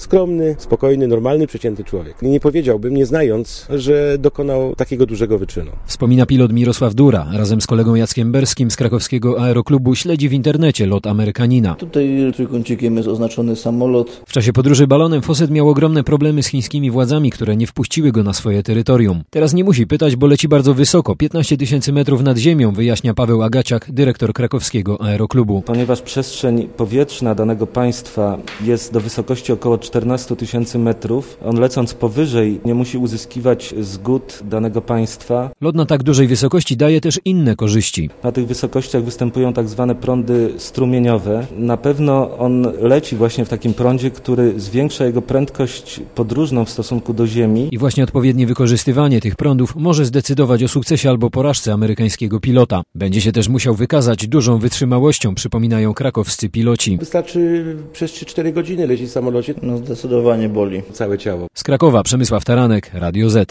skromny, spokojny, normalny, przeciętny człowiek. Nie powiedziałbym, nie znając, że dokonał takiego dużego wyczynu. Wspomina pilot Mirosław Dura. Razem z kolegą Jackiem Berskim z krakowskiego aeroklubu śledzi w internecie lot Amerykanina. Tutaj trójkącikiem jest oznaczony samolot. W czasie podróży balonem Fossett miał ogromne problemy z chińskimi władzami, które nie wpuściły go na swoje terytorium. Teraz nie musi pytać, bo leci bardzo wysoko, 15 000 metrów nad ziemią, wyjaśnia Paweł Agaciak, dyrektor krakowskiego aeroklubu. Ponieważ przestrzeń powietrzna danego państwa jest do wysokości około 14 000 metrów, on lecąc powyżej nie musi uzyskiwać zgód danego państwa. Lot na tak dużej wysokości daje też inne korzyści. Na tych wysokościach występują tak zwane prądy strumieniowe. Na pewno on leci właśnie w takim prądzie, który zwiększa jego prędkość podróżną w stosunku do Ziemi. I właśnie odpowiednie wykorzystywanie tych prądów może zdecydować o sukcesie albo porażce amerykańskiego pilota. Będzie się też musiał wykazać dużą wytrzymałością, przypominają krakowscy piloci. Wystarczy przez 3-4 godziny lecieć w samolocie. No zdecydowanie boli. Całe ciało. Z Krakowa Przemysław Taranek, Radio Z.